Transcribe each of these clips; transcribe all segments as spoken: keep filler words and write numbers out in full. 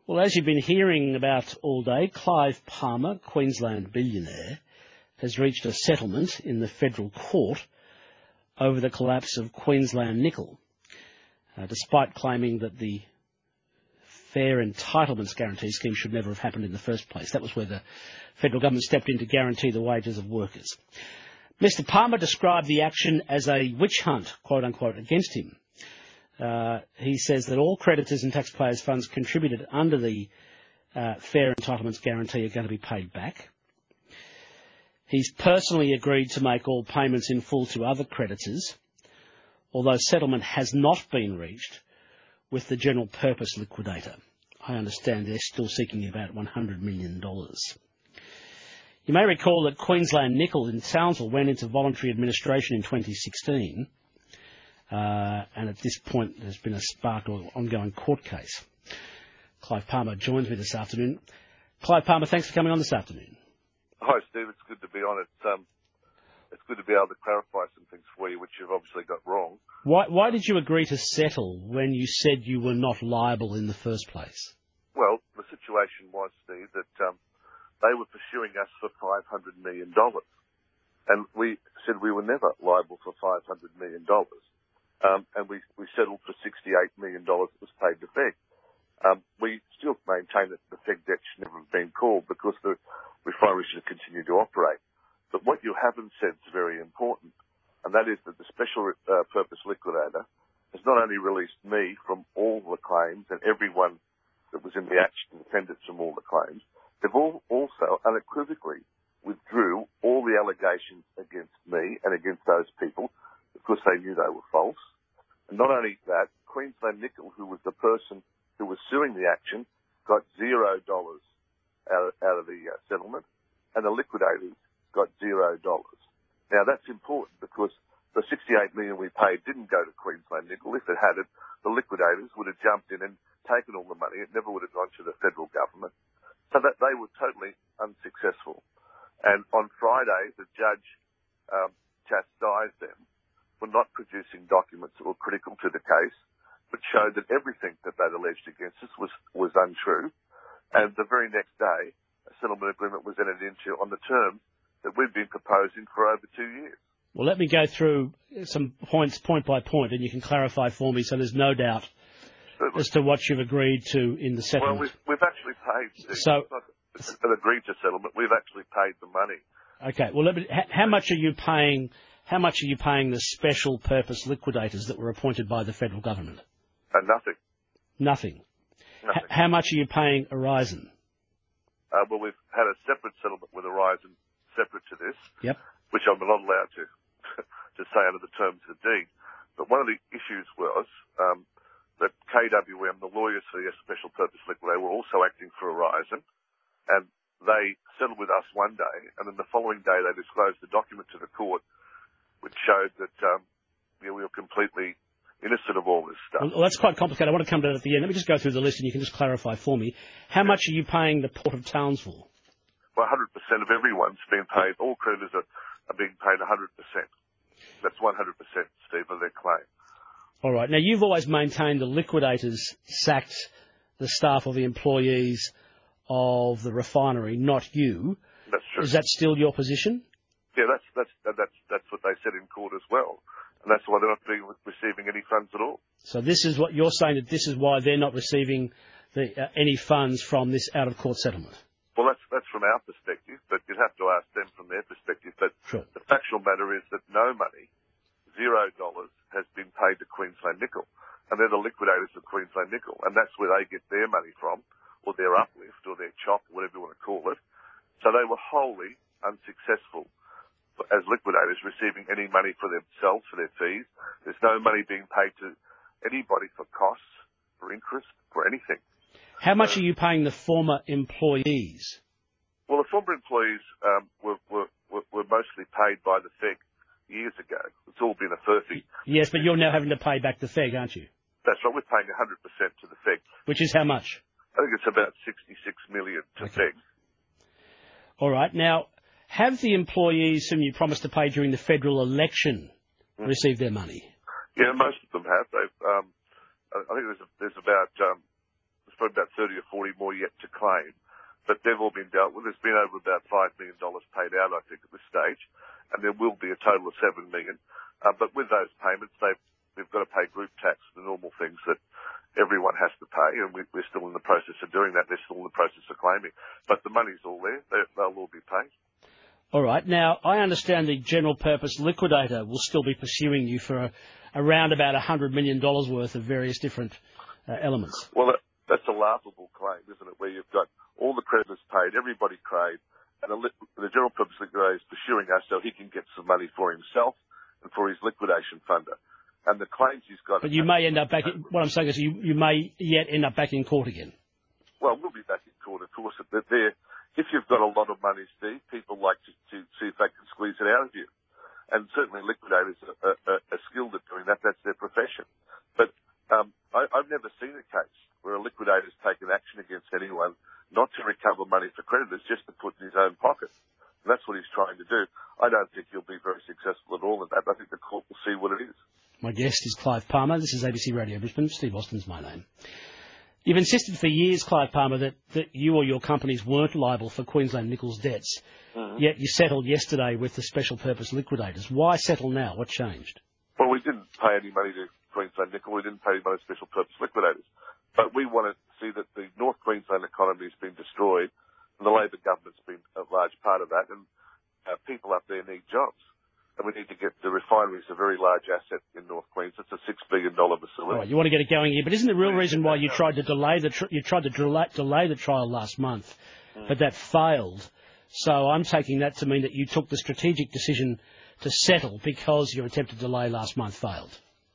Well, as you've been hearing about all day, Clive Palmer, Queensland billionaire, has reached a settlement in the federal court over the collapse of Queensland Nickel, uh, despite claiming that the Fair Entitlements Guarantee Scheme should never have happened in the first place. That was where the federal government stepped in to guarantee the wages of workers. Mister Palmer described the action as a witch hunt, quote-unquote, against him. Uh, he says that all creditors and taxpayers' funds contributed under the uh, Fair Entitlements Guarantee are going to be paid back. He's personally agreed to make all payments in full to other creditors, although settlement has not been reached with the general purpose liquidator. I understand they're still seeking about one hundred million dollars. You may recall that Queensland Nickel in Townsville went into voluntary administration in twenty sixteen. Uh, and at this point, there's been a spark of ongoing court case. Clive Palmer joins me this afternoon. Clive Palmer, thanks for coming on this afternoon. Hi, Steve. It's good to be on. It's, um, it's good to be able to clarify some things for you, which you've obviously got wrong. Why, why did you agree to settle when you said you were not liable in the first place? Well, the situation was, Steve, that um, they were pursuing us for five hundred million dollars. And we said we were never liable for five hundred million dollars. Um, and we, we settled for sixty-eight million dollars that was paid to F E G. Um, we still maintain that the F E G debt should never have been called because the refinery should continue to operate. But what you haven't said is very important, and that is that the special uh, purpose liquidator has not only released me from all the claims and everyone that was in the action, defendants from all the claims, they've all also unequivocally withdrew all the allegations against me and against those people because they knew they were false. And not only that, Queensland Nickel, who was the person who was suing the action, got zero dollars out of, out of the uh, settlement, and the liquidators got zero dollars. Now, that's important because the sixty-eight million dollars we paid didn't go to Queensland Nickel. If it had it, the liquidators would have jumped in and taken all the money. It never would have gone to the federal government. So that they were totally unsuccessful. And on Friday, the judge um, chastised them for not producing documents that were critical to the case, but showed that everything that they'd alleged against us was, was untrue. And the very next day, a settlement agreement was entered into on the terms that we've been proposing for over two years. Well, let me go through some points, point by point, and you can clarify for me so there's no doubt Certainly. as to what you've agreed to in the settlement. Well, we've, we've actually paid. So, it's not an agreed to settlement. We've actually paid the money. Okay. Well, let me, how much are you paying? How much are you paying the special purpose liquidators that were appointed by the federal government? Uh, nothing. Nothing. Nothing. H- how much are you paying Horizon? Uh, well, we've had a separate settlement with Horizon, separate to this. Yep. Which I'm not allowed to to say under the terms of the deed. But one of the issues was um, that K W M, the lawyers for the special purpose liquidator, were also acting for Horizon, and they settled with us one day, and then the following day they disclosed the document to the court, which showed that um, you know, we were completely innocent of all this stuff. Well, that's quite complicated. I want to come to that at the end. Let me just go through the list and you can just clarify for me. How much are you paying the Port of Townsville? Well, one hundred percent of everyone's been paid. All creditors are, are being paid one hundred percent. That's one hundred percent, Steve, of their claim. All right. Now, you've always maintained the liquidators sacked the staff or the employees of the refinery, not you. That's true. Is that still your position? Yeah, that's that's that's that's what they said in court as well, and that's why they're not being, receiving any funds at all. So this is what you're saying, that this is why they're not receiving the, uh, any funds from this out-of-court settlement. Well, that's that's from our perspective, but you'd have to ask them from their perspective. But sure. The factual matter is that no money, zero dollars, has been paid to Queensland Nickel, and they're the liquidators of Queensland Nickel, and that's where they get their money from, or their uplift, or their chop, whatever you want to call it. So they were wholly unsuccessful as liquidators, receiving any money for themselves, for their fees. There's no money being paid to anybody for costs, for interest, for anything. How much so, are you paying the former employees? Well, the former employees um, were, were, were, were mostly paid by the F E G years ago. It's all been a furphy. Yes, but you're now having to pay back the F E G, aren't you? That's right. We're paying one hundred percent to the F E G. Which is how much? I think it's about sixty-six million dollars to okay. F E G. All right. Now, have the employees whom you promised to pay during the federal election mm. received their money? Yeah, most of them have. They've, um, I think there's, a, there's about um, there's probably about thirty or forty more yet to claim, but they've all been dealt with. There's been over about five million dollars paid out, I think, at this stage, and there will be a total of seven million dollars. Uh, but with those payments, they've, they've got to pay group tax, the normal things that everyone has to pay, and we, we're still in the process of doing that. They're still in the process of claiming. But the money's all there. They, they'll all be paid. All right. Now, I understand the general purpose liquidator will still be pursuing you for a, around about one hundred million dollars worth of various different uh, elements. Well, that, that's a laughable claim, isn't it, where you've got all the creditors paid, everybody paid, and the, the general purpose liquidator is pursuing us so he can get some money for himself and for his liquidation funder. And the claims he's got... But you may end up back... In, what I'm saying is you, you may yet end up back in court again. Well, we'll be back in court, of course. But there, if you've got a lot of money, Steve, people like to, to see if they can squeeze it out of you. And certainly liquidators are, are, are skilled at doing that. That's their profession. But um, I, I've never seen a case where a liquidator's taken action against anyone not to recover money for creditors, just to put in his own pocket. And that's what he's trying to do. I don't think he'll be very successful at all in that. I think the court will see what it is. My guest is Clive Palmer. This is A B C Radio Brisbane. Steve Austin's my name. You've insisted for years, Clive Palmer, that, that you or your companies weren't liable for Queensland Nickel's debts, mm-hmm. yet you settled yesterday with the special purpose liquidators. Why settle now? What changed? Well, we didn't pay any money to Queensland Nickel. We didn't pay any money to special purpose liquidators. But we want to see that the North Queensland economy has been destroyed, and the Labor government's been a large part of that, and uh, people up there need jobs. And we need to get the refinery. It's a very large asset in North Queensland. It's a six billion dollars facility. All right, you want to get it going here, but isn't the real reason why you tried to delay the tr- you tried to delay, delay the trial last month, mm. but that failed? So I'm taking that to mean that you took the strategic decision to settle because your attempt to delay last month failed.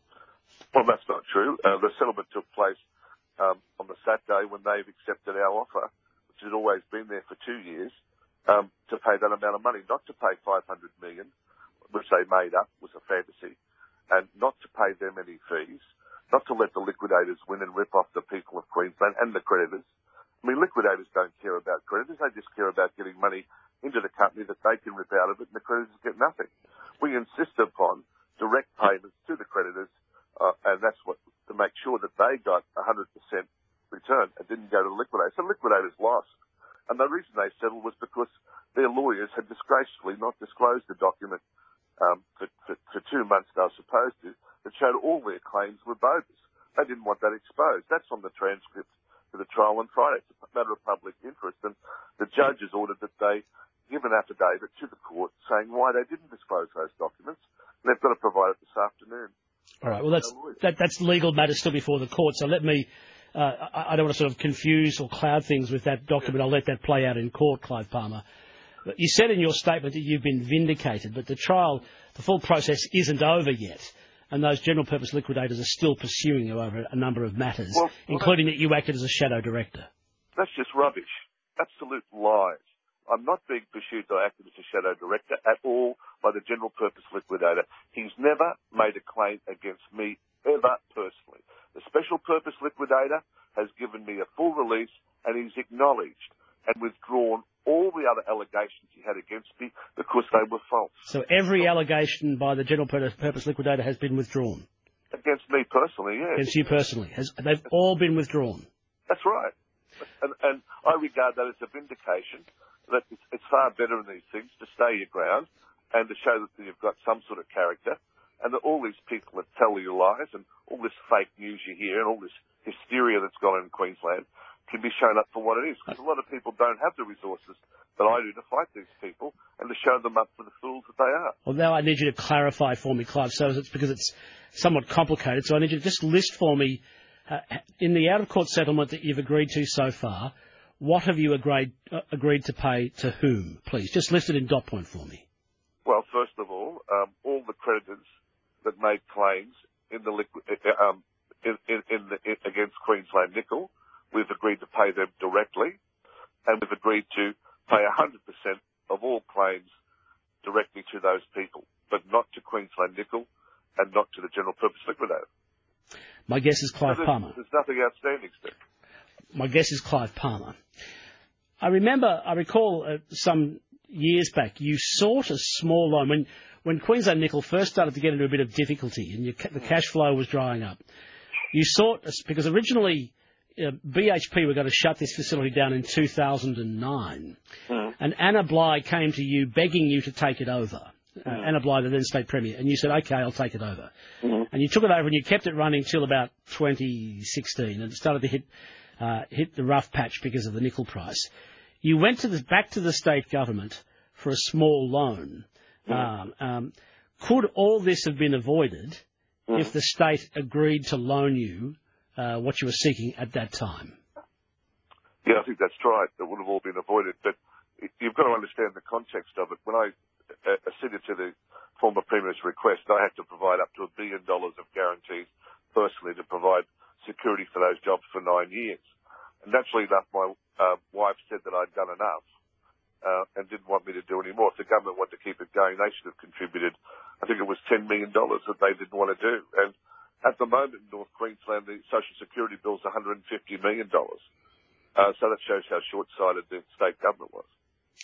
Well, that's not true. Uh, the settlement took place um, on the Saturday when they've accepted our offer, which has always been there for two years, um, to pay that amount of money, not to pay five hundred million dollars. Which they made up, was a fantasy, and not to pay them any fees, not to let the liquidators win and rip off the people of Queensland and the creditors. I mean, liquidators don't care about creditors. They just care about getting money into the company that they can rip out of it, and the creditors get nothing. We insist upon direct payments to the creditors, uh, and that's what to make sure that they got one hundred percent return and didn't go to the liquidators. So liquidators lost. And the reason they settled was because their lawyers had disgracefully not disclosed the document Um, for, for, for two months they were supposed to, that showed all their claims were bogus. They didn't want that exposed. That's on the transcript for the trial on Friday. It's a matter of public interest, and the judges ordered that they give an affidavit to the court saying why they didn't disclose those documents, and they've got to provide it this afternoon. All right, well, that's, that, that's legal matter still before the court, so let me, uh, I, I don't want to sort of confuse or cloud things with that document. Yeah. I'll let that play out in court, Clive Palmer. You said in your statement that you've been vindicated, but the trial, the full process isn't over yet, and those general purpose liquidators are still pursuing you over a number of matters, well, well, including that you acted as a shadow director. That's just rubbish. Absolute lies. I'm not being pursued by acting as a shadow director at all by the general purpose liquidator. He's never made a claim against me ever personally. The special purpose liquidator has given me a full release, and he's acknowledged and withdrawn all the other allegations he had against me because they were false. So every allegation by the general purpose liquidator has been withdrawn? Against me personally, yes. Against you personally. Has, they've all been withdrawn? That's right. And, and I regard that as a vindication, that it's, it's far better in these things to stay your ground and to show that you've got some sort of character, and that all these people that tell you lies and all this fake news you hear and all this hysteria that's gone on in Queensland can be shown up for what it is, because a lot of people don't have the resources that I do to fight these people and to show them up for the fools that they are. Well, now I need you to clarify for me, Clive, so it's because it's somewhat complicated, so I need you to just list for me, uh, in the out-of-court settlement that you've agreed to so far, what have you agreed, uh, agreed to pay to whom, please? Just list it in dot point for me. Well, first of all, um, all the creditors that made claims in the liquid, uh, um, in, in, in the, in, against Queensland Nickel, we've agreed to pay them directly, and we've agreed to pay one hundred percent of all claims directly to those people, but not to Queensland Nickel and not to the general purpose liquidator. My guess is Clive so there's, Palmer. There's nothing outstanding, Steve. My guess is Clive Palmer. I remember, I recall uh, some years back, you sought a small loan. When, when Queensland Nickel first started to get into a bit of difficulty and your, the cash flow was drying up, you sought, because originally uh, B H P were going to shut this facility down in two thousand nine, Mm. and Anna Bligh came to you begging you to take it over. Uh, Mm. Anna Bligh, the then State Premier, and you said, OK, I'll take it over. Mm. And you took it over and you kept it running till about twenty sixteen, and it started to hit uh, hit the rough patch because of the nickel price. You went to the, back to the state government for a small loan. Mm. Um, um, could all this have been avoided Mm. if the state agreed to loan you uh, what you were seeking at that time? Yeah, I think that's right. That would have all been avoided. But you've got to understand the context of it. When I uh, acceded to the former Premier's request, I had to provide up to a billion dollars of guarantees personally to provide security for those jobs for nine years. And naturally enough, my uh, wife said that I'd done enough uh, and didn't want me to do any more. If the government wanted to keep it going, they should have contributed, I think it was ten million dollars that they didn't want to do. And at the moment in North Queensland, the Social Security bill is one hundred fifty million dollars. Uh, so that shows how short-sighted the state government was.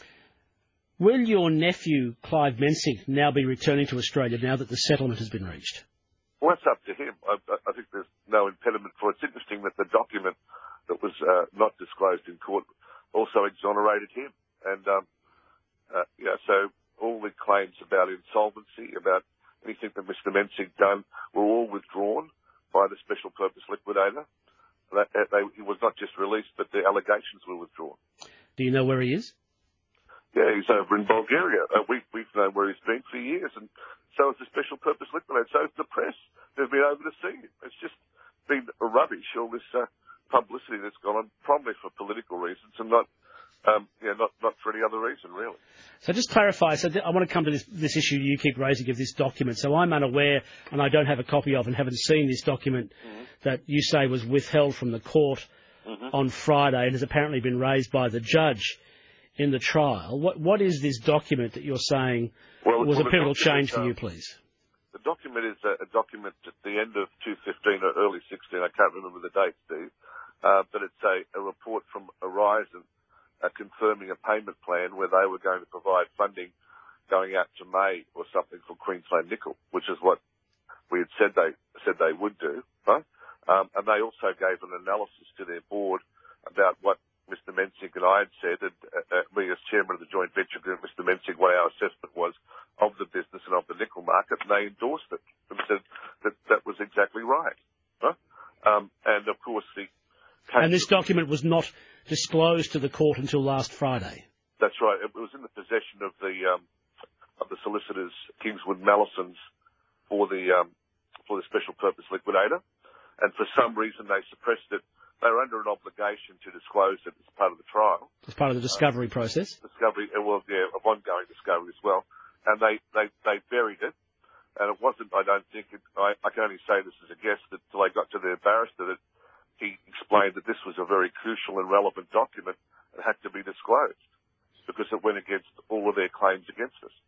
Will your nephew, Clive Mensing, now be returning to Australia now that the settlement has been reached? Well, that's up to him. I, I think there's no impediment for it. It's interesting that the document that was uh, not disclosed in court also exonerated him. And, um, uh, yeah, so all the claims about insolvency, about anything that Mister Mensing done, were all withdrawn by the Special Purpose Liquidator. That, that they, he was not just released, but the allegations were withdrawn. Do you know where he is? Yeah, he's over in Bulgaria. Uh, we, we've known where he's been for years, and so is the Special Purpose Liquidator. So is the press. They've been over to see him. It's just been rubbish, all this uh, publicity that's gone on, probably for political reasons and not, um, yeah, not, not for any other reason, really. So just clarify, so th- I want to come to this, this issue you keep raising of this document. So I'm unaware, and I don't have a copy of and haven't seen this document mm-hmm. that you say was withheld from the court mm-hmm. on Friday and has apparently been raised by the judge in the trial. What What is this document that you're saying well, was well, a pivotal change for uh, you, please? The document is a, a document at the end of two fifteen or early sixteen. I can't remember the date, Steve. Uh, but it's a, a report from Horizon uh, confirming a payment plan where they were going to provide funding going out to May or something for Queensland Nickel, which is what we had said they said they would do. Right? Um, and they also gave an analysis to their board about what Mister Mensing and I had said, and uh, me as chairman of the joint venture group, Mister Mensing, what our assessment was of the business and of the nickel market, and they endorsed it and said that that was exactly right. Huh? Um, and of course, the and this document was not disclosed to the court until last Friday. That's right. It was in the possession of the um, of the solicitors, Kingswood Mallisons, for the um, for the Special Purpose Liquidator, and for some reason they suppressed it. They were under an obligation to disclose it as part of the trial. As part of the discovery uh, process? Discovery, well, yeah, of ongoing discovery as well. And they, they, they buried it. And it wasn't, I don't think, it, I, I can only say this as a guess, that until they got to their barrister, that he explained that this was a very crucial and relevant document and had to be disclosed because it went against all of their claims against us.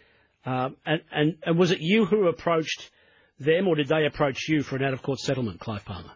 Um, and, and, and was it you who approached them, or did they approach you for an out-of-court settlement, Clive Palmer?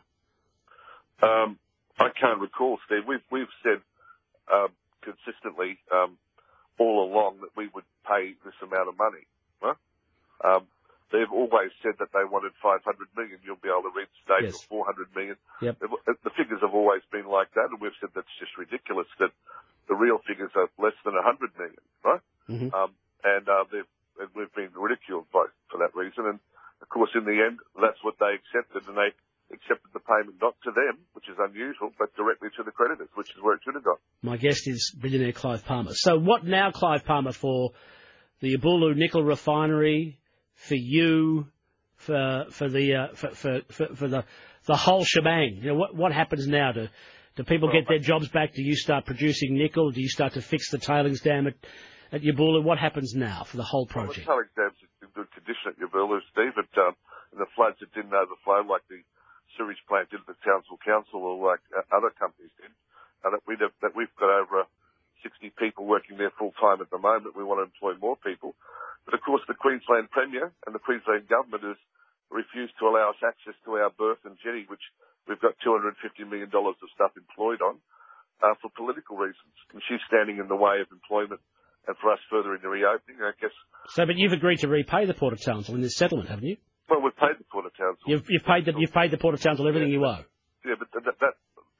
Um, I can't recall, Steve. We've, we've said um, consistently um, all along that we would pay this amount of money. Huh? Um, they've always said that they wanted five hundred million dollars. You'll be able to read states yes. or four hundred million dollars. Yep. The figures have always been like that, and we've said that's just ridiculous, that the real figures are less than one hundred million dollars, right? Mm-hmm. Um, and, uh, they've, and we've been ridiculed by, for that reason. And, of course, in the end, that's what they accepted, and they accepted the payment not to them, which is unusual, but directly to the creditors, which is where it should have gone. My guest is billionaire Clive Palmer. So what now, Clive Palmer, for the Yabulu nickel refinery, for you, for for the uh, for, for, for for the the whole shebang? You know, what what happens now? Do do people well, get their jobs back? Do you start producing nickel? Do you start to fix the tailings dam at at Yabulu? What happens now for the whole project? Well, the tailings dam's in good condition at Yabulu, Steve. But um, in the floods, it didn't overflow like the sewage plant did at the Townsville Council or like uh, other companies did. Uh, that, we have, that we've got over sixty people working there full time at the moment. We want to employ more people. But of course the Queensland Premier and the Queensland Government has refused to allow us access to our berth and jetty, which we've got two hundred fifty million dollars of stuff employed on, uh, for political reasons. And she's standing in the way of employment and for us further in the reopening, I guess. So, but you've agreed to repay the Port of Townsville in this settlement, haven't you? Well, we've paid the Port of Townsville. You've, you've paid the you've paid the Port of Townsville everything yeah, you owe. Yeah, but that, that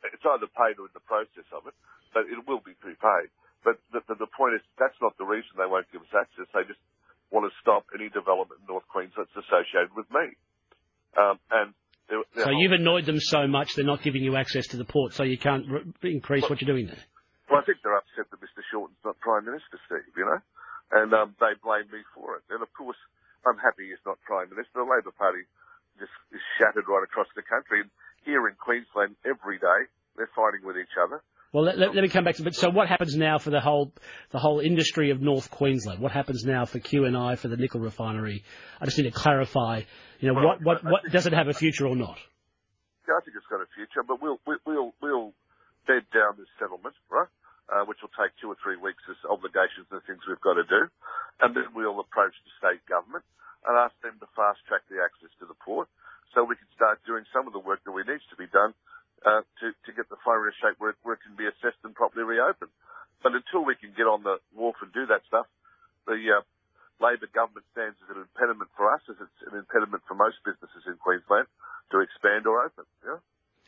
it's either paid or in the process of it, but it will be prepaid. But the, the, the point is, that's not the reason they won't give us access. They just want to stop any development in North Queensland that's associated with me. Um, and they're, they're so you've annoyed them so much they're not giving you access to the port, so you can't re- increase well, what you're doing there. Well, I think they're upset that Mister Shorten's not Prime Minister, Steve, you know, and um, they blame me for it. And of course, I'm happy he's not Prime Minister. The Labor Party just is shattered right across the country. And here in Queensland, every day, they're fighting with each other. Well, let, let, let me come back to it. So what happens now for the whole the whole industry of North Queensland? What happens now for Q and I, for the nickel refinery? I just need to clarify, you know, Well, what, what, I, I what does it have a future or not? Yeah, I think it's got a future, but we'll, we'll, we'll bed down this settlement, right? Uh, which will take two or three weeks as obligations and things we've got to do. And then we'll approach the state government and ask them to fast track the access to the port so we can start doing some of the work that we needs to be done Uh, to, to get the refinery in a shape where it, where it can be assessed and properly reopened. But until we can get on the wharf and do that stuff, the uh, Labor government stands as an impediment for us, as it's an impediment for most businesses in Queensland to expand or open. Yeah?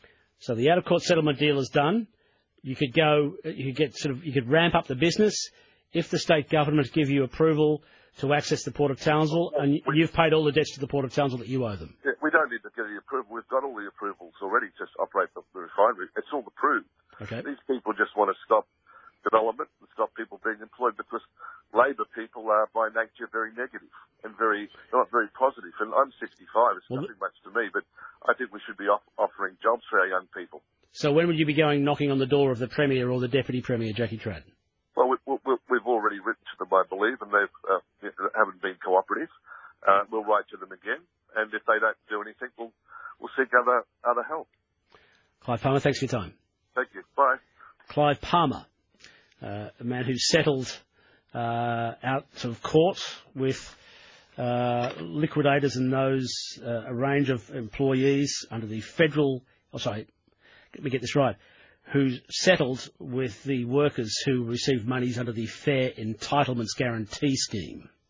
So the out-of-court settlement deal is done. You could go, you could get sort of, you could ramp up the business if the state government give you approval to access the Port of Townsville, and you've paid all the debts to the Port of Townsville that you owe them. Yeah, we don't need to get the approval. We've got all the approvals already to operate the, the refinery. It's all approved. Okay. These people just want to stop development and stop people being employed because Labor people are by nature very negative and very not very positive. And I'm sixty-five. It's well, nothing much to me, but I think we should be off- offering jobs for our young people. So when would you be going knocking on the door of the Premier or the Deputy Premier, Jackie Tradden? Well, we, we, we've already written to them, I believe, and they uh, haven't been cooperative. Uh, we'll write to them again, and if they don't do anything, we'll we'll seek other other help. Clive Palmer, thanks for your time. Thank you. Bye. Clive Palmer, uh, a man who settled uh, out of court with uh, liquidators and those uh, a range of employees under the federal. Oh, sorry, let me get this right. Who settled with the workers who received monies under the Fair Entitlements Guarantee Scheme.